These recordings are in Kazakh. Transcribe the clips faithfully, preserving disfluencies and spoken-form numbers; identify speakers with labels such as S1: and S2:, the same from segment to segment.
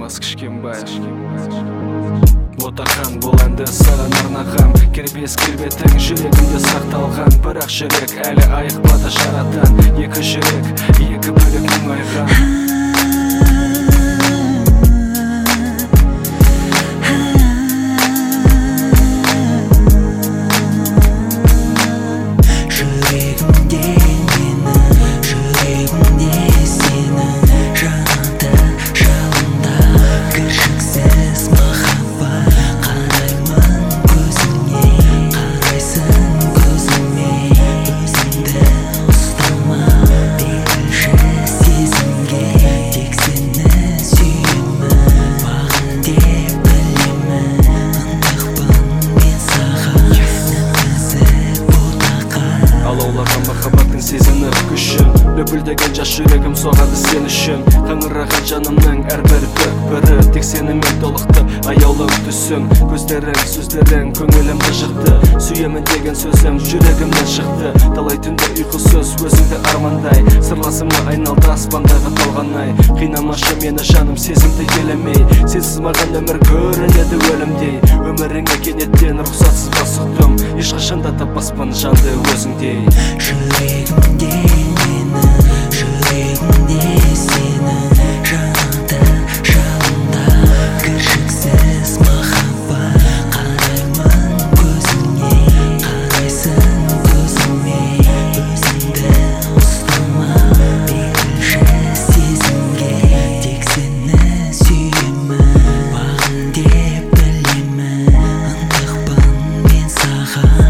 S1: Алмаз Кішкенбай. Ботақан бұл әнді саған арнағам, кербес келбетің жүрегімде сақталған. Бірақ жүрек әлі айықпады жарадан, екі жүрек, екі бөлік мұңайған. Махаббаттың сезініп күшін, löпілдеген жас жүрегім соғады сен үшін. Қаңыраған жанымның әрбір көкбірі, тек сенімен толықты аяулым түсім. Көздерің, сөздерің көңілімді жықты, сүйемін деген сөзім жүрегімнен шықты. Талай түнде ұйқысыз өзіңді армандай, сырласыма айналды аспандағы талғанай. Қинамашы мені жаным сезімді елемей, сенсіз маған өмір көрінеді өлімдей. Өміріңе кенеттен рұқсатсыз басықтым, ешқашанда таппаспын жанды өзіңдей.
S2: Жүрегімде мені, жүрегімде сені, жанымда, жалында, кіршіксіз махаббат. Қараймын көзіңе, қарайсың көзіме, өзіңді ұстама, берілші сезімге, тек сені сүйемін, бағым деп білемін, ынтықпын мен саған.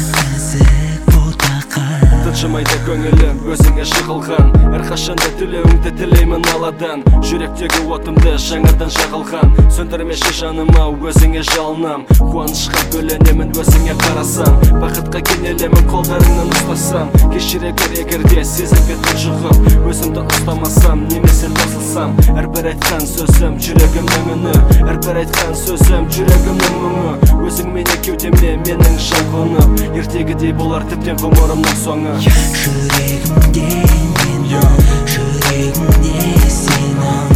S1: Тыншымайды көңілім өзіңе жығылған, әрқашанда тілеуіңді тілеймін аладан. Жүректегі отымды жаңадан жағылған, сөндірмеші жаныма өзіңе жалынам. Қуанышқа бөленемін өзіңе қарасам, бақытқа кенелемін қолдарыңнан ұстасам. Кешіре көр егерде сезімге тұншығып, өзімді ұстамасам немесе тасылсам. Әрбір айтқан сөзім жүрегімнің үні, әрбір айтқан сөзім жүрегімнің мұңы. Өзіңмен кеудеме менің жан қонып, ертегідей болар тіптен ғұмырымның соңы.
S2: Жүрегімде мені, жүрегімде сені.